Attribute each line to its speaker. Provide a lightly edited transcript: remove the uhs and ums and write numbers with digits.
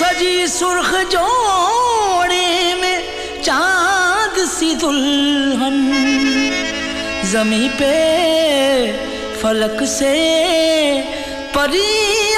Speaker 1: सजी सुर्ख जोड़े में चांद सी दुल्हन, ज़मीं पे फलक से परी